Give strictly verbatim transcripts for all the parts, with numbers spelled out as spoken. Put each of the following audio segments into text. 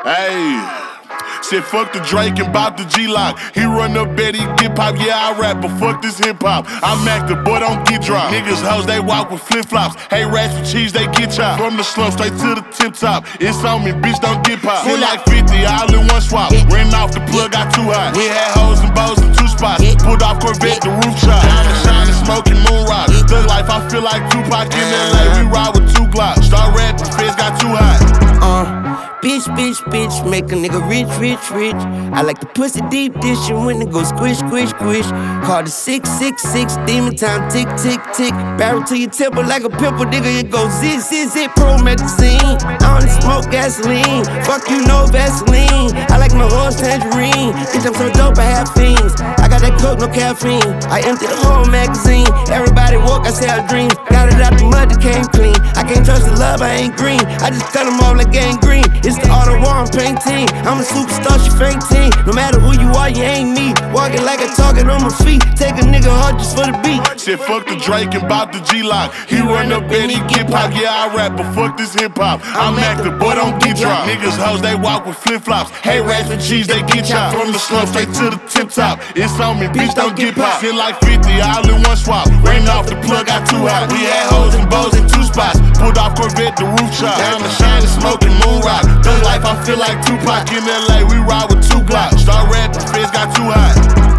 Hey, said fuck the Drake and bop the G-Lock. He run up Betty, get pop, yeah I rap, but fuck this hip-hop. I'm active, boy don't get dropped. Niggas hoes, they walk with flip-flops. Hey, rats with cheese, they get chopped. From the slum straight to the tip top. It's on me, bitch, don't get popped. Feel like fifty, all in one swap. Ran off the plug, got too hot. We had hoes and bows in two spots. Put off Corvette, the roof shot. Diamond shining, smoking moon rock. The life, I feel like Tupac in L A. We ride with two Glocks. Start rapping, feds got too hot. Uh, bitch, bitch, bitch, make a nigga rich, rich, rich. I like the pussy deep dish and when it go squish, squish, squish. Call the six, six, six, demon time, tick, tick, tick. Barrel to your temple like a pimple, nigga, it go zit, zit, zit. Pro magazine, I only smoke gasoline. Fuck you, no Vaseline. I like my horse tangerine. Bitch, I'm so dope, I have fiends. I got that coke, no caffeine. I empty the whole magazine. Everybody walk, I sell dreams. Got it out the mud, it came clean. I can't trust the love, I ain't green. I just cut them off like gangrene. It's the art of war, I'm painting. I'm a superstar, she fainting. No matter who you are, you ain't me. Walking like a target on my feet. Take a nigga hard just for the beat. Said fuck the Drake and bop the G-Lock. He run up and he get pop. Yeah, I rap, but fuck this hip-hop. I'm active, boy, don't get dropped. Niggas hoes, they walk with flip-flops. Hey, rats with cheese, they get chopped. From the slum straight to the tip top. It's on me, bitch, don't get popped. Feel like fifty, all in one swap. Ran off the plug, got too hot. We had hoes and bows in two spots. Put off Corvette, the roof shot. Diamond shining, smoking moon rock. Thug life, I feel like Tupac in L A. We ride with two Glocks. Start rapping, feds got too hot.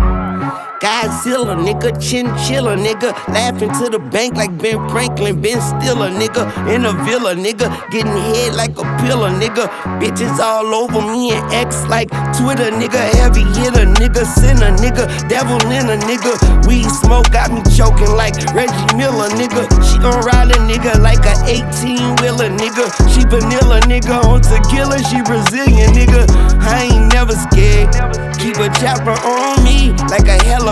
Godzilla, nigga, chinchilla, nigga. Laughing to the bank like Ben Franklin, Ben Stiller, nigga. In a villa, nigga. Getting head like a pillar, nigga. Bitches all over me and X like Twitter, nigga. Heavy hitter, nigga. Sinner, nigga. Devil in a nigga. Weed smoke got me choking like Reggie Miller, nigga. She gon' ride a nigga like a eighteen wheeler, nigga. She vanilla, nigga. On tequila, she Brazilian, nigga. I ain't never scared. Keep a chopper on me like a helipad.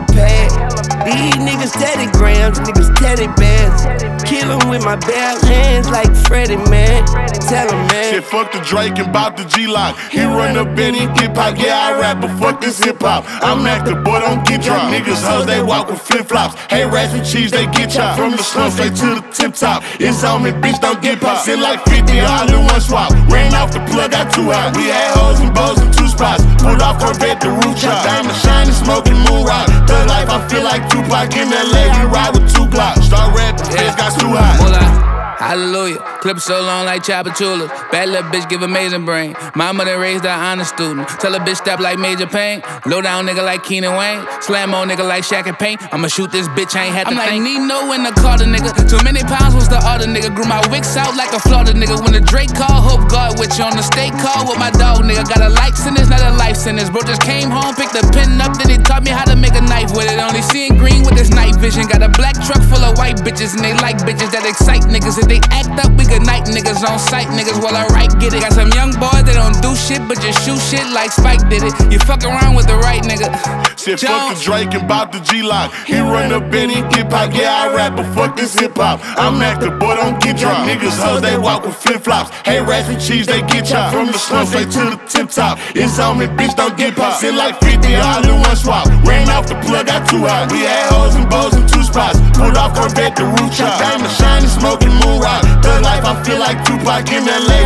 These niggas teddy grams, niggas teddy bears. Kill 'em with my bare hands like Freddie, man. Tell 'em, man. Said fuck the Drake and bop the G-Lock. He run up and he get pop. Yeah, I rap, but fuck this hip-hop. I'm active, boy, don't get dropped. Niggas hoes, they walk with flip-flops. Hey, rats with cheese, they get chopped. From the slum straight to the tip top. It's on me, bitch, don't get popped. Feel like fifty, all in one swap. Ran off the plug, got too hot. We had hoes and bows in two spots. Put off Corvette, the roof shot. Diamond shining, smoking moon rock. Thug life, I feel like Tupac in L A. We ride with two Glocks. Start rapping, feds got too hot. Hallelujah, clip so long like Chapatula. Bad little bitch give amazing brain. Mama that raised her honest student. Tell a bitch step like Major Payne. Low down nigga like Keenan Wayne. Slam on nigga like Shaq and Paint. I'ma shoot this bitch, I ain't had to I'm think. Like Nino in the Carter nigga. Too many pounds was the other nigga. Grew my wicks out like a Florida nigga. When the Drake call, hope God with you on the state call with my dog nigga. Got a life sentence, not a life sentence. Bro just came home, picked the pen up, then he taught me how to make a knife with it. Only seeing green with this night vision. Got a black truck full of white bitches and they like bitches that excite niggas. If they act up, we good night niggas on sight niggas while I right get it. Got some young boys that don't do shit but just shoot shit like Spike did it. You fuck around with the right nigga. Said fuck the Drake and bop the G-Lock. He run up and he get pop. Yeah, I rap, but fuck this hip-hop. I'm active, boy, don't get dropped. Niggas hoes, they walk with flip-flops. Hey, rats with cheese, they get chopped. From the slum straight to the tip top. It's on me, bitch, don't get popped. Feel like fifty, all in one swap. Ran off the plug, got too hot. We had hoes and bows in two spots. Put off Corvette, the roof shot. Diamond shining, smoking moon rock. Thug life, I feel like Tupac in L A.